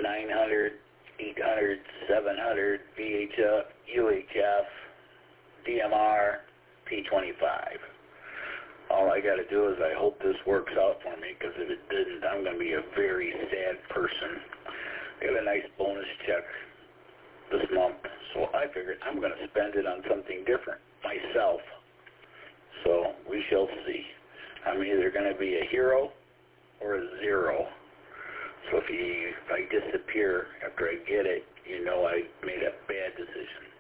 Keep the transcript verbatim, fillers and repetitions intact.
nine hundred, eight hundred, seven hundred, V H F, U H F, D M R, P twenty-five. All I got to do is I hope this works out for me, because if it didn't, I'm going to be a very sad person. I got a nice bonus check this month, so I figured I'm going to spend it on something different myself. So we shall see. I'm either going to be a hero or a zero. So if, you, if I disappear after I get it, you know I made a bad decision.